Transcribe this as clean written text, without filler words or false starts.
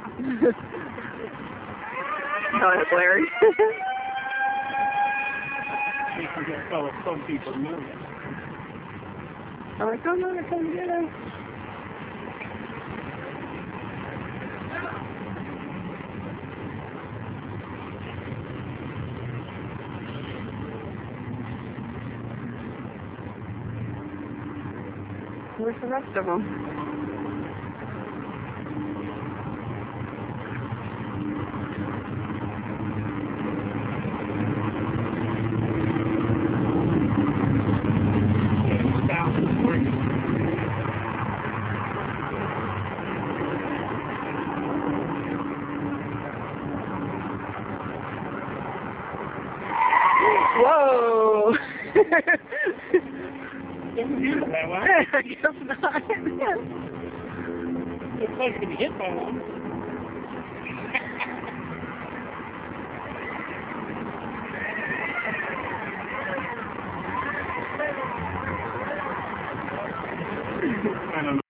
Oh, that's hilarious. You can just tell if some people know. I'm like, come on, come get him. Where's the rest of them? Whoa! Didn't use it that way. I guess not. Looks like you hit by one. I don't know.